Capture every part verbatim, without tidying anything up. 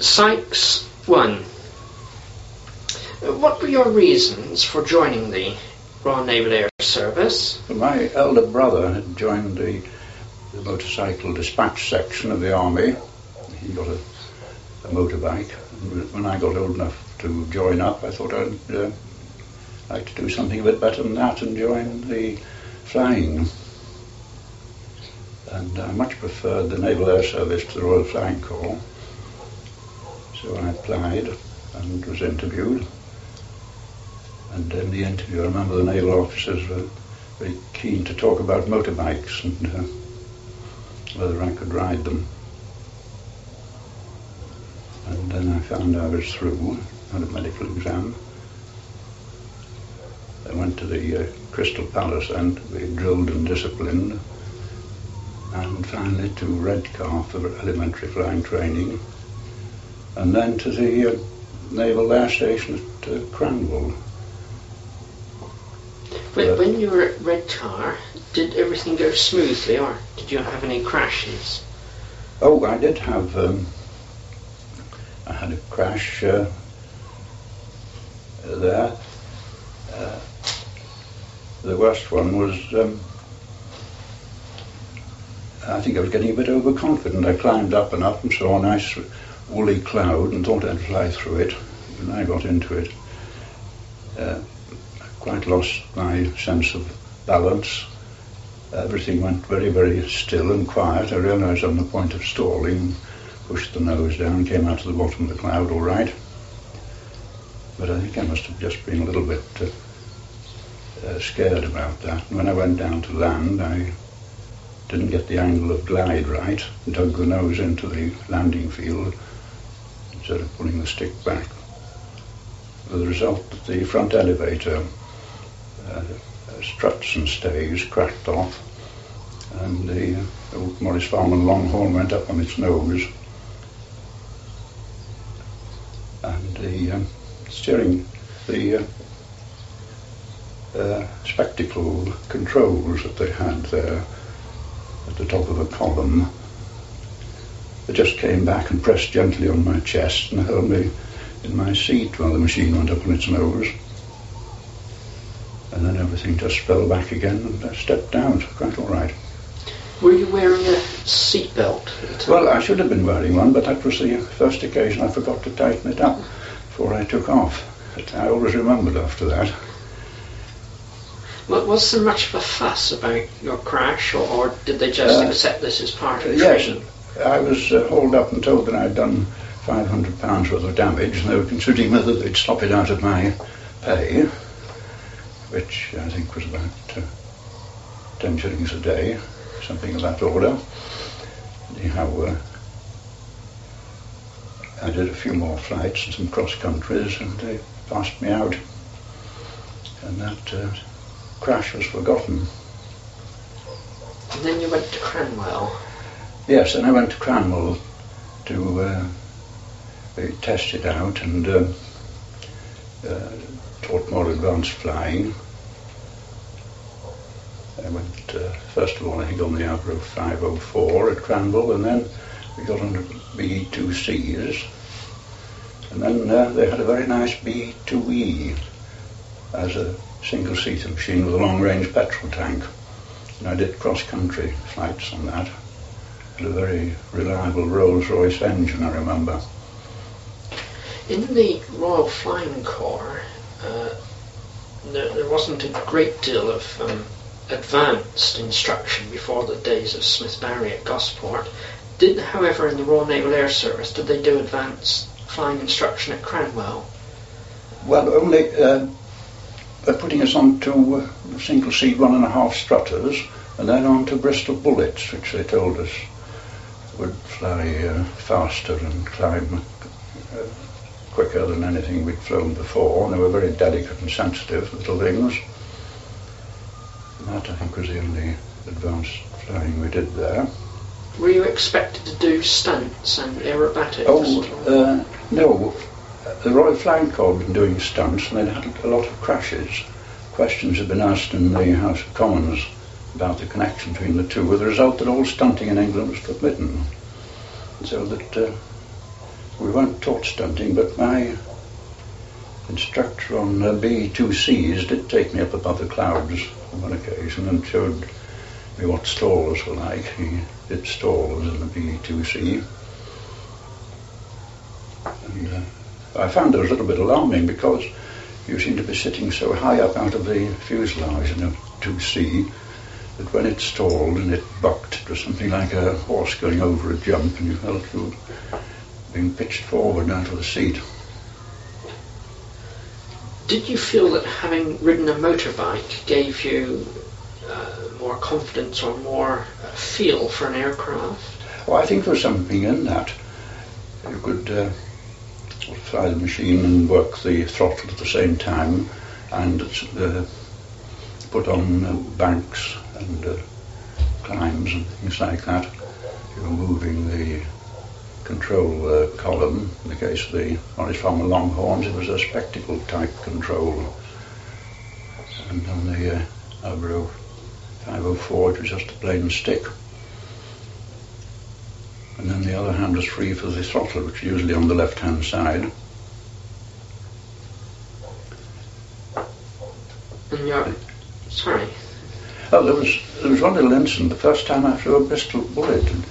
Sykes one. Uh, what were your reasons for joining the Royal Naval Air Service? My elder brother had joined the, the motorcycle dispatch section of the army. He got a, a motorbike. And when I got old enough to join up, I thought I'd uh, like to do something a bit better than that and join the flying. And I much preferred the Naval Air Service to the Royal Flying Corps. So I applied and was interviewed. And in the interview, I remember the naval officers were very keen to talk about motorbikes and uh, whether I could ride them. And then I found I was through, had a medical exam. I went to the uh, Crystal Palace and to be drilled and disciplined. And finally to Redcar for elementary flying training. And then to the uh, Naval Air Station at uh, Cranwell. When, when you were at Redcar, did everything go smoothly, or did you have any crashes? Oh, I did have, um, I had a crash uh, there. Uh, the worst one was, um, I think I was getting a bit overconfident. I climbed up and up and saw a nice woolly cloud and thought I'd fly through it. When I got into it, uh, quite lost my sense of balance. Everything went very, very still and quiet. I realised on the point of stalling, pushed the nose down, came out to the bottom of the cloud all right. But I think I must have just been a little bit uh, uh, scared about that. And when I went down to land, I didn't get the angle of glide right, dug the nose into the landing field instead of pulling the stick back. With the result that the front elevator Uh, struts and stays cracked off, and the uh, old Morris Farman Longhorn went up on its nose, and the um, steering, the uh, uh, spectacle controls that they had there at the top of a column, they just came back and pressed gently on my chest and held me in my seat while the machine went up on its nose. And then everything just fell back again and I stepped down, so quite all right. Were you wearing a seatbelt at the time? Well, I should have been wearing one, but that was the first occasion I forgot to tighten it up before I took off. But I always remembered after that. Well, was there much of a fuss about your crash, or, or did they just uh, accept this as part of the yes, training? I was uh, hauled up and told that I'd done five hundred pounds worth of damage, and they were considering whether they'd stop it out of my pay, which I think was about uh, ten shillings a day, something of that order. Anyhow, uh, I did a few more flights and some cross countries, and they passed me out, and that uh, crash was forgotten. And then you went to Cranwell. Yes, and I went to Cranwell to uh, be tested out and uh, uh, taught more advanced flying. I went, uh, first of all, I think on the Avro five oh four at Cranwell, and then we got on to B E two C's, and then uh, they had a very nice B E two E as a single-seater machine with a long-range petrol tank, and I did cross-country flights on that. Had a very reliable Rolls-Royce engine, I remember. In the Royal Flying Corps, uh, there, there wasn't a great deal of um, advanced instruction before the days of Smith-Barry at Gosport. Did, however, in the Royal Naval Air Service, did they do advanced flying instruction at Cranwell? Well, only uh, they're putting us on to uh, single-seat one and a half strutters, and then on to Bristol Bullets, which they told us would fly uh, faster and climb uh, quicker than anything we'd flown before, and they were very delicate and sensitive little things. And that, I think, was the only advanced flying we did there. Were you expected to do stunts and aerobatics? Oh, uh, no. The Royal Flying Corps had been doing stunts, and they'd had a lot of crashes. Questions had been asked in the House of Commons about the connection between the two, with the result that all stunting in England was forbidden. So that uh, we weren't taught stunting, but my instructor on uh, B two Cs did take me up above the clouds on one occasion and showed me what stalls were like. He did stalls in the B two C. And uh, I found those a little bit alarming because you seem to be sitting so high up out of the fuselage in a two C that when it stalled and it bucked, it was something like a horse going over a jump, and you felt you were being pitched forward out of the seat. Did you feel that having ridden a motorbike gave you uh, more confidence or more uh, feel for an aircraft? Well, I think there was something in that. You could uh, fly the machine and work the throttle at the same time, and uh, put on uh, banks and uh, climbs and things like that. You were moving the control uh, column. In the case of the Morris Farmer Longhorns, it was a spectacle type control, and on the uh, Avro five oh four it was just a plain stick. And then the other hand was free for the throttle, which is usually on the left hand side. And you're sorry. Oh, there was there was one little incident. The first time I flew a Bristol bullet. And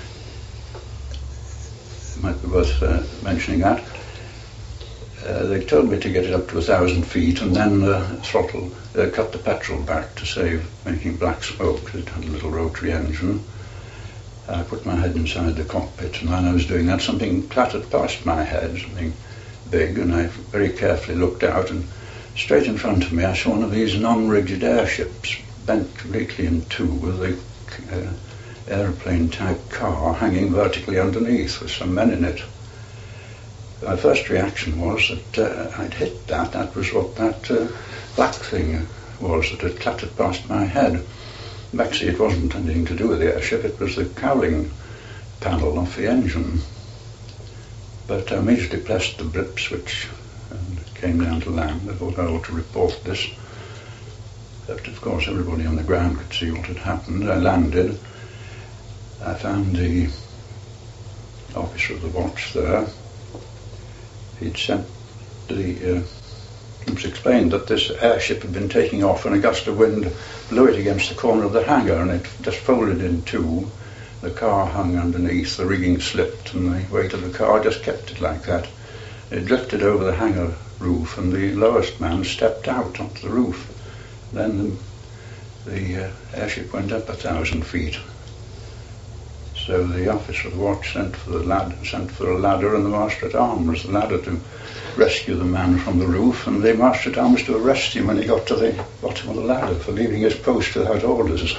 it might be worth uh, mentioning that. Uh, they told me to get it up to a thousand feet and then uh, throttle, uh, cut the petrol back to save making black smoke. It had a little rotary engine. I put my head inside the cockpit, and when I was doing that, something clattered past my head, something big, and I very carefully looked out, and straight in front of me I saw one of these non-rigid airships, bent completely in two, with a uh, aeroplane-type car hanging vertically underneath with some men in it. My first reaction was that uh, I'd hit that. That was what that uh, black thing was that had clattered past my head. Actually, it wasn't anything to do with the airship, it was the cowling panel off the engine. But I immediately pressed the blip switch and came down to land. I thought I ought to report this. But of course everybody on the ground could see what had happened. I landed. I found the officer of the watch there. He'd sent the... Uh, It was explained that this airship had been taking off and a gust of wind blew it against the corner of the hangar and it just folded in two. The car hung underneath, the rigging slipped, and the weight of the car just kept it like that. It drifted over the hangar roof and the lowest man stepped out onto the roof. Then the, the uh, airship went up a thousand feet. So the officer of the watch sent for the lad, sent for a ladder, and the master-at-arms, the ladder to rescue the man from the roof, and the master-at-arms to arrest him when he got to the bottom of the ladder for leaving his post without orders.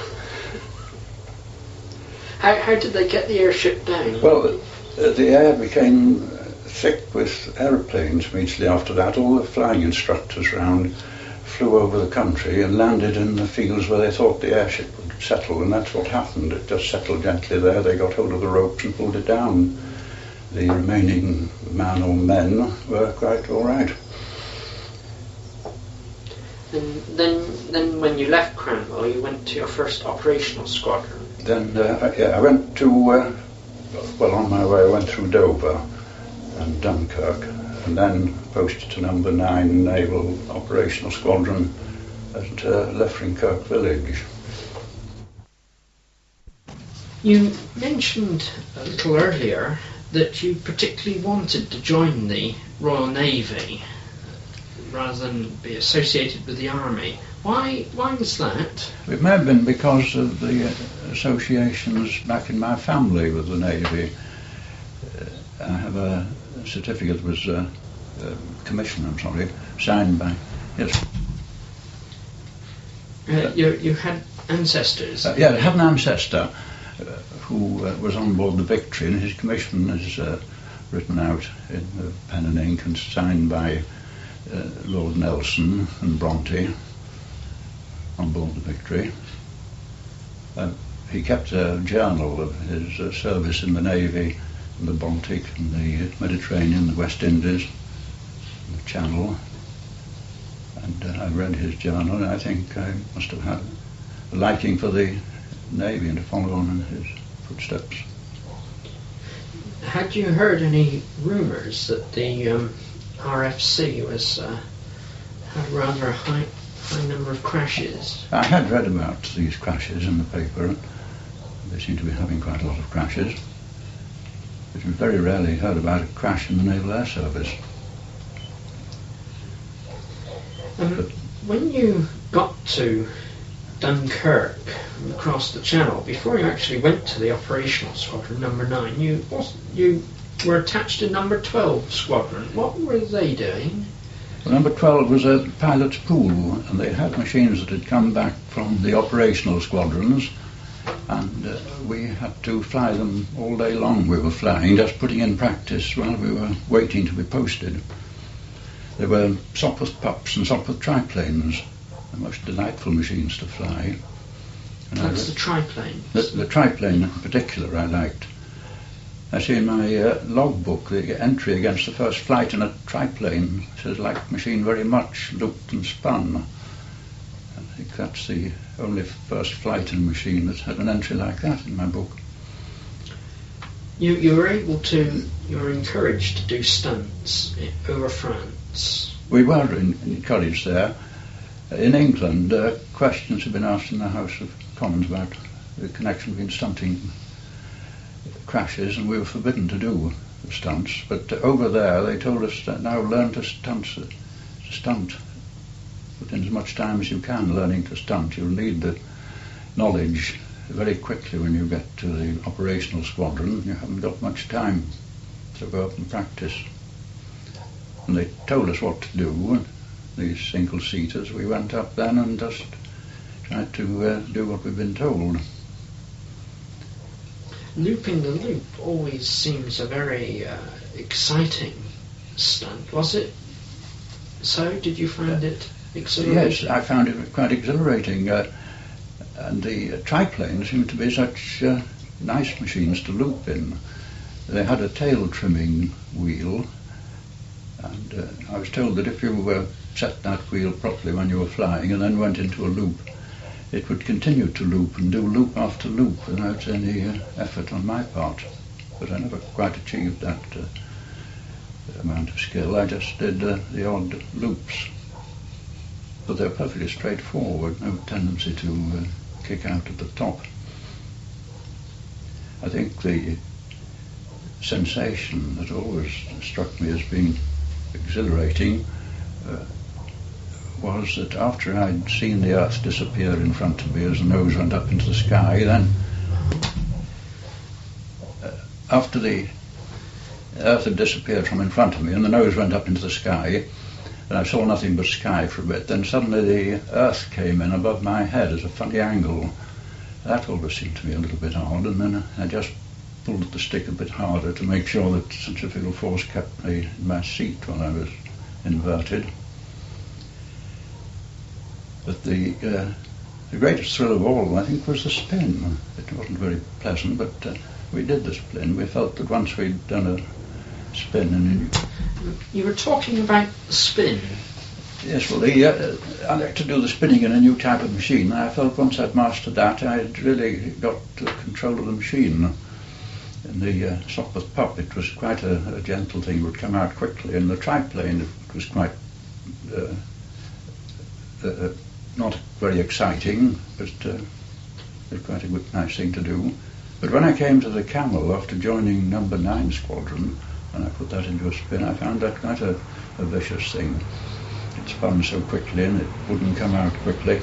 How, how did they get the airship down? Well, uh, the air became thick with aeroplanes immediately after that. All the flying instructors round flew over the country and landed in the fields where they thought the airship would settle, and that's what happened. It just settled gently there. They got hold of the ropes and pulled it down. The remaining man or men were quite all right. And then, then when you left Cranwell, you went to your first operational squadron. Then, uh, yeah, I went to, uh, well, on my way I went through Dover and Dunkirk, and then posted to number nine Naval Operational Squadron at uh, Leffringkirk Village. You mentioned a little earlier that you particularly wanted to join the Royal Navy rather than be associated with the Army. Why Why was that? It may have been because of the associations back in my family with the Navy. Uh, I have a certificate that was uh, uh, commission, I'm sorry, signed by, yes. Uh, you, you had ancestors? Uh, yeah, I have an ancestor uh, who uh, was on board the Victory, and his commission is uh, written out in uh, pen and ink and signed by uh, Lord Nelson and Bronte on board the Victory. Uh, he kept a journal of his uh, service in the Navy, in the Baltic, and the Mediterranean, the West Indies, and the Channel. And uh, I read his journal, and I think I must have had a liking for the Navy and to follow on in his footsteps. had you heard any rumours that the um, R F C was uh, had rather a high high number of crashes? I had read about these crashes in the paper. They seem to be having quite a lot of crashes. But you very rarely heard about a crash in the Naval Air Service. Um, But when you got to Dunkirk and across the Channel, before you actually went to the operational squadron, number nine, you was, you were attached to number twelve squadron. What were they doing? well, number twelve was a pilot's pool, and they had machines that had come back from the operational squadrons, and uh, we had to fly them all day long. We were flying, just putting in practice while we were waiting to be posted. They were Sopwith Pups and Sopwith triplanes, the most delightful machines to fly. And That's I, the triplane. the, the triplane in particular I liked. I see in my uh, logbook the entry against the first flight in a triplane says, "Liked machine very much, looped and spun." I think that's the only first flight in a machine that's had an entry like that in my book. You you were able to, you were encouraged to do stunts i- over France. We were in, encouraged there. In England, uh, questions have been asked in the House of Commons about the connection between stunting crashes, and we were forbidden to do the stunts. But uh, over there, they told us that now learn to stunt, to stunt. Put in as much time as you can learning to stunt. You'll need the knowledge very quickly when you get to the operational squadron. You haven't got much time to go up and practice. And they told us what to do. These single-seaters, we went up then and just tried to uh, do what we've been told. Looping the loop always seems a very uh, exciting stunt. Was it so? Did you find it exhilarating? Yes, I found it quite exhilarating. Uh, and the uh, triplanes seemed to be such uh, nice machines to loop in. They had a tail trimming wheel, and uh, I was told that if you uh, set that wheel properly when you were flying and then went into a loop, it would continue to loop and do loop after loop without any uh, effort on my part. But I never quite achieved that uh, amount of skill. I just did uh, the odd loops. But they're perfectly straightforward, no tendency to uh, kick out at the top. I think the sensation that always struck me as being exhilarating uh, was that after I'd seen the Earth disappear in front of me as the nose went up into the sky, then uh, after the Earth had disappeared from in front of me and the nose went up into the sky, and I saw nothing but sky for a bit, then suddenly the Earth came in above my head at a funny angle. That always seemed to me a little bit odd, and then I just pulled at the stick a bit harder to make sure that centrifugal force kept me in my seat while I was inverted. But the uh, the greatest thrill of all, I think, was the spin. It wasn't very pleasant, but uh, we did the spin. We felt that once we'd done a spin, and You were talking about the spin. yes, well, the, uh, I like to do the spinning in a new type of machine. I felt once I'd mastered that, I'd really got uh, control of the machine. In the uh, Sopwith Pup, it was quite a, a gentle thing; it would come out quickly. In the triplane, it was quite uh, uh, not very exciting, but uh, it was quite a good, nice thing to do. But when I came to the Camel after joining number nine squadron, and I put that into a spin, I found that quite a, a vicious thing. It spun so quickly and it wouldn't come out quickly.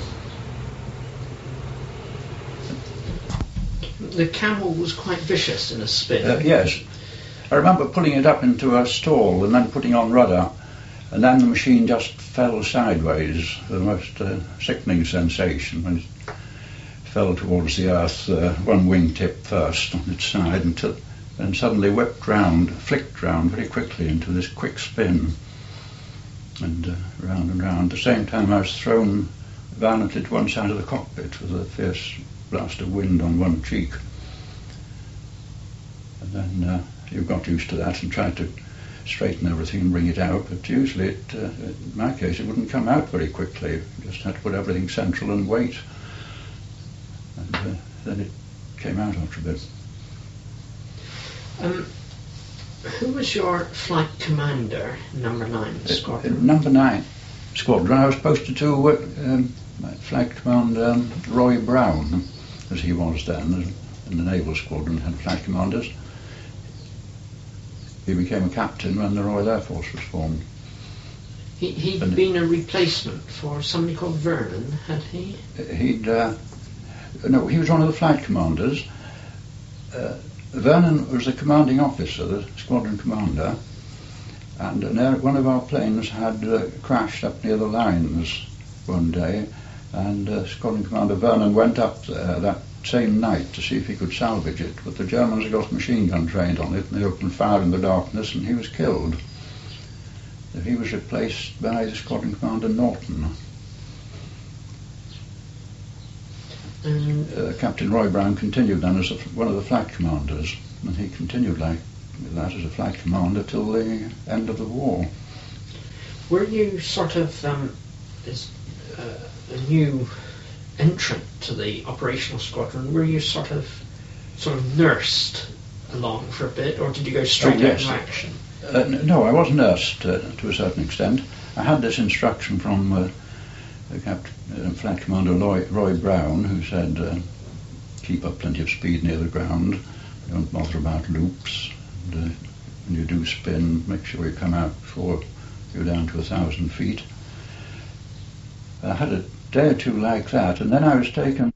The Camel was quite vicious in a spin. Uh, yes. I remember pulling it up into a stall and then putting on rudder, and then the machine just fell sideways, the most uh, sickening sensation when it fell towards the earth, uh, one wingtip first on its side, until and suddenly whipped round, flicked round very quickly into this quick spin, and uh, round and round. At the same time I was thrown violently to one side of the cockpit with a fierce blast of wind on one cheek. And then uh, you got used to that and tried to straighten everything and bring it out, but usually it, uh, in my case, it wouldn't come out very quickly. You just had to put everything central and wait. And uh, then it came out after a bit. Um, who was your flight commander, number nine Uh, squadron? number nine squadron, I was posted to uh, um, Flight Commander um, Roy Brown, as he was then, in the Naval Squadron, had flight commanders. He became a captain when the Royal Air Force was formed. He, he'd And- been a replacement for somebody called Vernon, had he? He'd uh, no, he was one of the flight commanders. Uh, Vernon was the commanding officer, the squadron commander, and uh, one of our planes had uh, crashed up near the lines one day, and uh, squadron commander Vernon went up there that same night to see if he could salvage it, but the Germans had got machine gun trained on it, and they opened fire in the darkness, and he was killed. So he was replaced by the squadron commander Norton. And Uh, Captain Roy Brown continued then as a, one of the flight commanders, and he continued like that as a flight commander till the end of the war. were you sort of um, as uh, a new entrant to the operational squadron? Were you sort of sort of nursed along for a bit, or did you go straight Oh, out yes. into action? Uh, n- no, I was nursed uh, to a certain extent. I had this instruction from uh, the Cap- uh, Flight Commander Roy, Roy Brown, who said, uh, keep up plenty of speed near the ground, don't bother about loops, and uh, when you do spin, make sure you come out before you're down to a thousand feet. I had a day or two like that, and then I was taken